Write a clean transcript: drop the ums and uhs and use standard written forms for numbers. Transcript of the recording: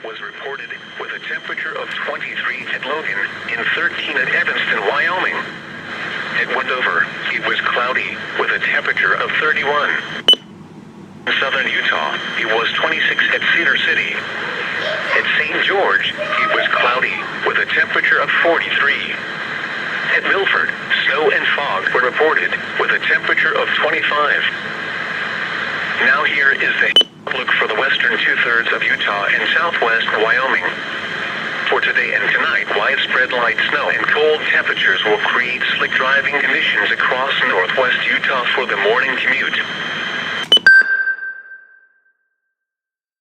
was reported with a temperature of 23 at Logan and 13 at Evanston, Wyoming. At Wendover, it was cloudy with a temperature of 31. In southern Utah, it was 26 at Cedar City. At St. George, it was cloudy with a temperature of 43. At Milford, snow and fog were reported with a temperature of 25. Now here is the outlook for the western two-thirds of Utah and southwest Wyoming. For today and tonight, widespread light snow and cold temperatures will create slick driving conditions across northwest Utah for the morning commute.